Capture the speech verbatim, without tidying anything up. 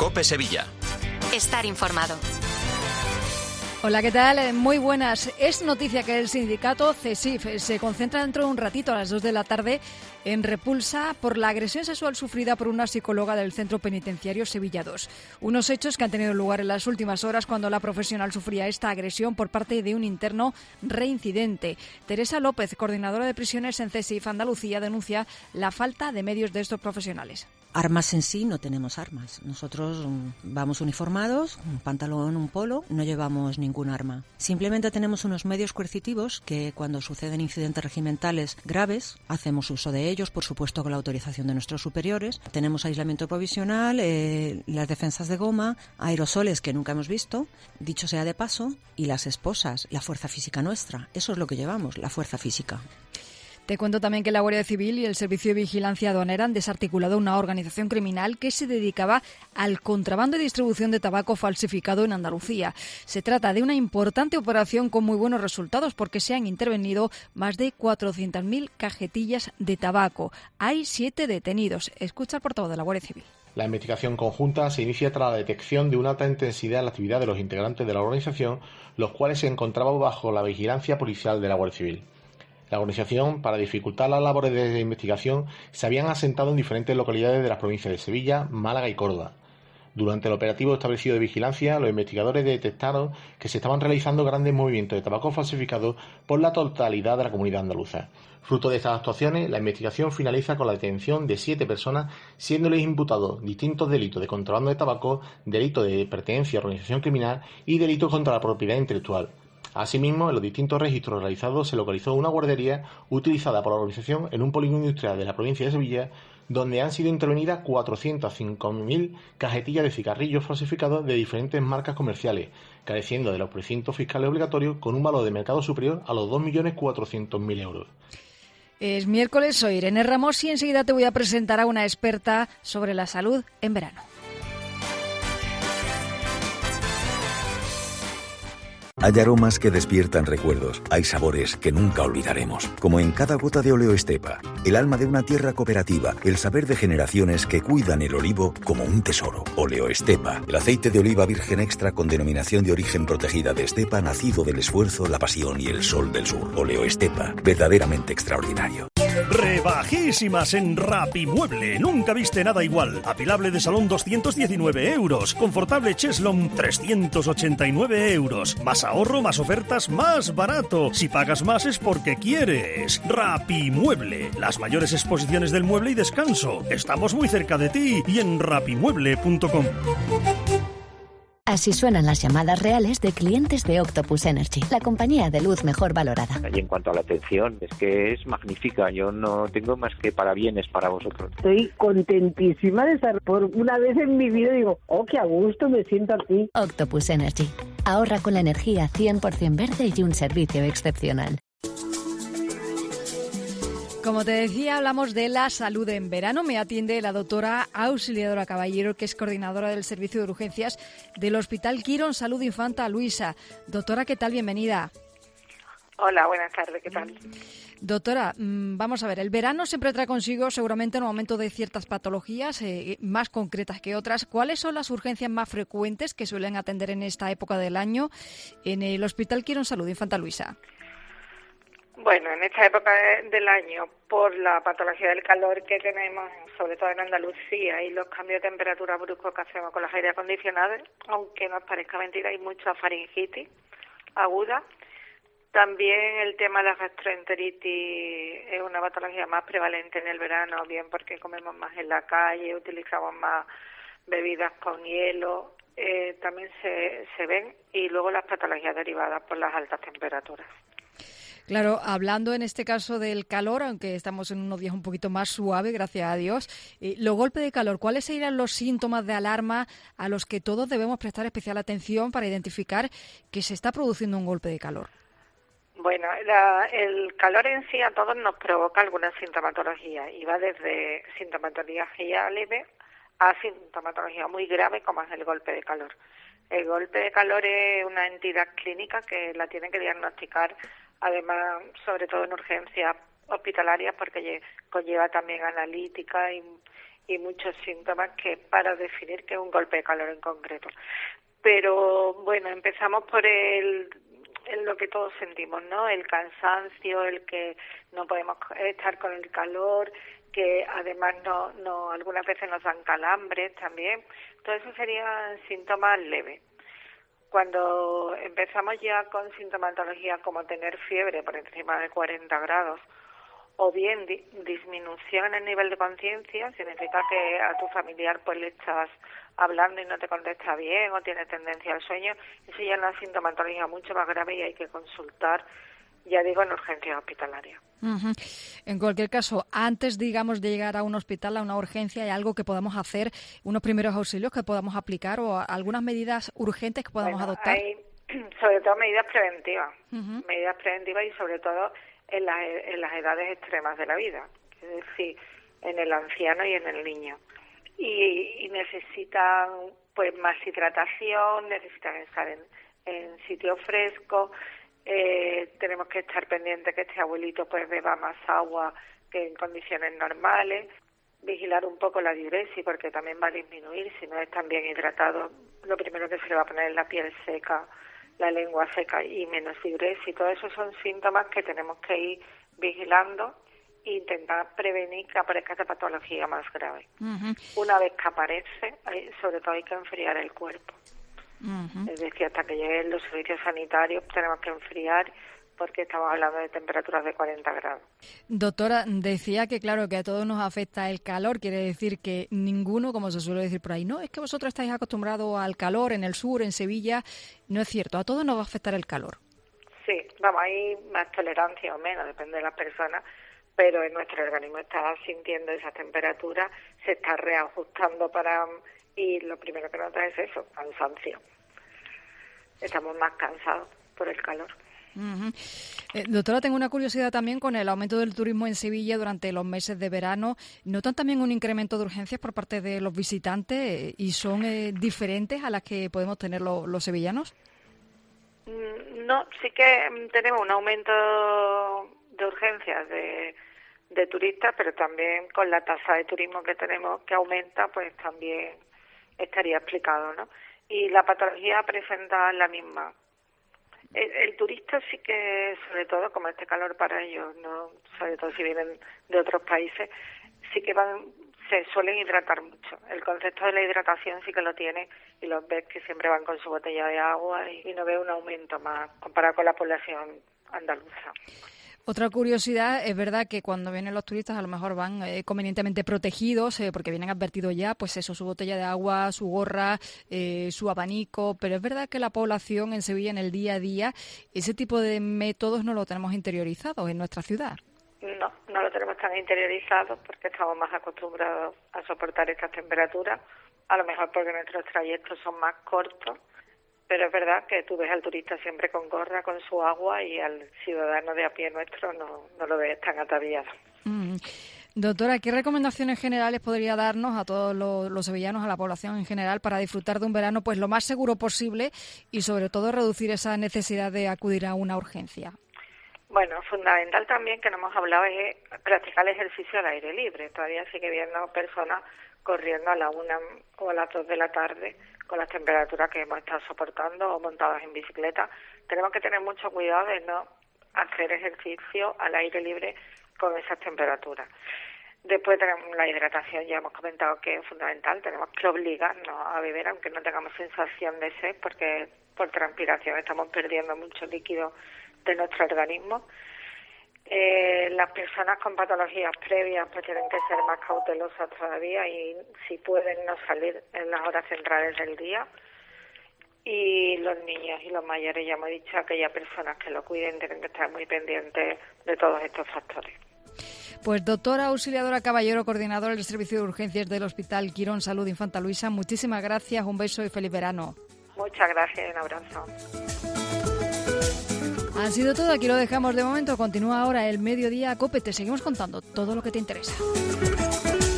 COPE Sevilla. Estar informado. Hola, ¿qué tal? Muy buenas. Es noticia que el sindicato CESIF se concentra dentro de un ratito a las dos de la tarde en repulsa por la agresión sexual sufrida por una psicóloga del centro penitenciario Sevilla dos. Unos hechos que han tenido lugar en las últimas horas cuando la profesional sufría esta agresión por parte de un interno reincidente. Teresa López, coordinadora de prisiones en CESIF Andalucía, denuncia la falta de medios de estos profesionales. Armas en sí no tenemos armas. Nosotros vamos uniformados, un pantalón, un polo, no llevamos ningún arma. Simplemente tenemos unos medios coercitivos que cuando suceden incidentes regimentales graves hacemos uso de ellos, por supuesto con la autorización de nuestros superiores. Tenemos aislamiento provisional, eh, las defensas de goma, aerosoles que nunca hemos visto, dicho sea de paso, y las esposas, la fuerza física nuestra. Eso es lo que llevamos, la fuerza física. Te cuento también que la Guardia Civil y el Servicio de Vigilancia Aduanera han desarticulado una organización criminal que se dedicaba al contrabando y distribución de tabaco falsificado en Andalucía. Se trata de una importante operación con muy buenos resultados porque se han intervenido más de cuatrocientas mil cajetillas de tabaco. Hay siete detenidos. Escucha al portavoz de la Guardia Civil. La investigación conjunta se inicia tras la detección de una alta intensidad en la actividad de los integrantes de la organización, los cuales se encontraban bajo la vigilancia policial de la Guardia Civil. La organización, para dificultar las labores de investigación, se habían asentado en diferentes localidades de las provincias de Sevilla, Málaga y Córdoba. Durante el operativo establecido de vigilancia, los investigadores detectaron que se estaban realizando grandes movimientos de tabaco falsificado por la totalidad de la comunidad andaluza. Fruto de estas actuaciones, la investigación finaliza con la detención de siete personas, siéndoles imputados distintos delitos de contrabando de tabaco, delito de pertenencia a organización criminal y delitos contra la propiedad intelectual. Asimismo, en los distintos registros realizados se localizó una guardería utilizada por la organización en un polígono industrial de la provincia de Sevilla, donde han sido intervenidas cuatrocientas cinco mil cajetillas de cigarrillos falsificados de diferentes marcas comerciales, careciendo de los precintos fiscales obligatorios con un valor de mercado superior a los dos millones cuatrocientos mil euros. Es miércoles, soy Irene Ramos y enseguida te voy a presentar a una experta sobre la salud en verano. Hay aromas que despiertan recuerdos, hay sabores que nunca olvidaremos, como en cada gota de Oleoestepa, el alma de una tierra cooperativa, el saber de generaciones que cuidan el olivo como un tesoro. Oleoestepa, el aceite de oliva virgen extra con denominación de origen protegida de Estepa, nacido del esfuerzo, la pasión y el sol del sur. Oleoestepa, verdaderamente extraordinario. Rebajísimas en Rapimueble. Nunca viste nada igual. Apilable de salón doscientos diecinueve euros. Confortable cheslón trescientos ochenta y nueve euros. Más ahorro, más ofertas, más barato. Si pagas más es porque quieres. Rapimueble. Las mayores exposiciones del mueble y descanso. Estamos muy cerca de ti y en rapimueble punto com. Así suenan las llamadas reales de clientes de Octopus Energy, la compañía de luz mejor valorada. Y en cuanto a la atención, es que es magnífica. Yo no tengo más que parabienes para vosotros. Estoy contentísima de estar por una vez en mi vida. Digo, oh, qué a gusto me siento aquí. Octopus Energy. Ahorra con la energía cien por ciento verde y un servicio excepcional. Como te decía, hablamos de la salud en verano. Me atiende la doctora Auxiliadora Caballero, que es coordinadora del Servicio de Urgencias del Hospital Quirón Salud Infanta Luisa. Doctora, ¿qué tal? Bienvenida. Hola, buenas tardes, ¿qué tal? Doctora, vamos a ver, el verano siempre trae consigo seguramente un aumento de ciertas patologías, eh, más concretas que otras. ¿Cuáles son las urgencias más frecuentes que suelen atender en esta época del año en el Hospital Quirón Salud Infanta Luisa? Bueno, en esta época del año, por la patología del calor que tenemos, sobre todo en Andalucía, y los cambios de temperatura bruscos que hacemos con los aire acondicionados, aunque nos parezca mentira, hay mucha faringitis aguda. También el tema de la gastroenteritis es una patología más prevalente en el verano, bien porque comemos más en la calle, utilizamos más bebidas con hielo, eh, también se, se ven, y luego las patologías derivadas por las altas temperaturas. Claro, hablando en este caso del calor, aunque estamos en unos días un poquito más suaves, gracias a Dios, eh, los golpes de calor, ¿cuáles serían los síntomas de alarma a los que todos debemos prestar especial atención para identificar que se está produciendo un golpe de calor? Bueno, la, el calor en sí a todos nos provoca alguna sintomatología y va desde sintomatología leve a sintomatología muy grave como es el golpe de calor. El golpe de calor es una entidad clínica que la tienen que diagnosticar, además, sobre todo en urgencias hospitalarias, porque conlleva también analítica y, y muchos síntomas que para definir que es un golpe de calor en concreto. Pero bueno, empezamos por el, el lo que todos sentimos, ¿no? El cansancio, el que no podemos estar con el calor, que además no, no algunas veces nos dan calambres también. Todo eso serían síntomas leves. Cuando empezamos ya con sintomatología como tener fiebre por encima de cuarenta grados, o bien di- disminución en el nivel de conciencia, significa que a tu familiar pues le estás hablando y no te contesta bien o tiene tendencia al sueño, eso ya es una sintomatología mucho más grave y hay que consultar, ya digo, en urgencias hospitalarias. Uh-huh. En cualquier caso, antes, digamos, de llegar a un hospital, a una urgencia, ¿hay algo que podamos hacer, unos primeros auxilios que podamos aplicar o algunas medidas urgentes que podamos bueno, adoptar? Hay sobre todo medidas preventivas, uh-huh. medidas preventivas y sobre todo en las, en las edades extremas de la vida, es decir, en el anciano y en el niño. Y, y necesitan pues más hidratación, necesitan estar en, en sitio fresco, eh, tenemos que estar pendientes que este abuelito pues beba más agua que en condiciones normales, vigilar un poco la diuresis porque también va a disminuir si no están bien hidratados. Lo primero que se le va a poner es la piel seca, la lengua seca y menos diuresis. Todo eso son síntomas que tenemos que ir vigilando e intentar prevenir que aparezca esta patología más grave. Uh-huh. Una vez que aparece, hay, sobre todo hay que enfriar el cuerpo. Uh-huh. Es decir, hasta que lleguen los servicios sanitarios tenemos que enfriar porque estamos hablando de temperaturas de cuarenta grados. Doctora, decía que claro, que a todos nos afecta el calor, quiere decir que ninguno, como se suele decir por ahí, no, es que vosotros estáis acostumbrados al calor en el sur, en Sevilla, no es cierto, a todos nos va a afectar el calor. Sí, vamos, hay más tolerancia o menos, depende de las personas, pero en nuestro organismo está sintiendo esa temperatura, se está reajustando para... y lo primero que nota es eso, cansancio. Estamos más cansados por el calor. Uh-huh. Eh, doctora, tengo una curiosidad también con el aumento del turismo en Sevilla durante los meses de verano. ¿Notan también un incremento de urgencias por parte de los visitantes eh, y son eh, diferentes a las que podemos tener lo, los sevillanos? No, sí que tenemos un aumento de urgencias de, de turistas, pero también con la tasa de turismo que tenemos que aumenta, pues también estaría explicado, ¿no? Y la patología presenta la misma. El, el turista sí que, sobre todo, como este calor para ellos, no, sobre todo si vienen de otros países, sí que van, se suelen hidratar mucho. El concepto de la hidratación sí que lo tiene y los ves que siempre van con su botella de agua y, y no ve un aumento más comparado con la población andaluza. Otra curiosidad, es verdad que cuando vienen los turistas a lo mejor van eh, convenientemente protegidos eh, porque vienen advertidos ya, pues eso, su botella de agua, su gorra, eh, su abanico, pero es verdad que la población en Sevilla en el día a día, ese tipo de métodos no lo tenemos interiorizado en nuestra ciudad. No, no lo tenemos tan interiorizado porque estamos más acostumbrados a soportar estas temperaturas, a lo mejor porque nuestros trayectos son más cortos. Pero es verdad que tú ves al turista siempre con gorra, con su agua, y al ciudadano de a pie nuestro no, no lo ves tan ataviado. Mm. Doctora, ¿qué recomendaciones generales podría darnos a todos los, los sevillanos, a la población en general, para disfrutar de un verano pues lo más seguro posible y sobre todo reducir esa necesidad de acudir a una urgencia? Bueno, fundamental también, que no hemos hablado, es practicar el ejercicio al aire libre. Todavía sigue viendo personas corriendo a la una o a las dos de la tarde con las temperaturas que hemos estado soportando o montadas en bicicleta. Tenemos que tener mucho cuidado de no hacer ejercicio al aire libre con esas temperaturas. Después tenemos la hidratación, ya hemos comentado que es fundamental. Tenemos que obligarnos a beber aunque no tengamos sensación de sed, porque por transpiración estamos perdiendo mucho líquido de nuestro organismo. Eh, las personas con patologías previas pues tienen que ser más cautelosas todavía y si pueden no salir en las horas centrales del día. Y los niños y los mayores, ya hemos dicho, aquellas personas que lo cuiden tienen que estar muy pendientes de todos estos factores. Pues doctora Auxiliadora Caballero, coordinadora del Servicio de Urgencias del Hospital Quirón Salud Infanta Luisa, muchísimas gracias, un beso y feliz verano. Muchas gracias y un abrazo. Ha sido todo, aquí lo dejamos de momento. Continúa ahora el Mediodía COPE. Te seguimos contando todo lo que te interesa.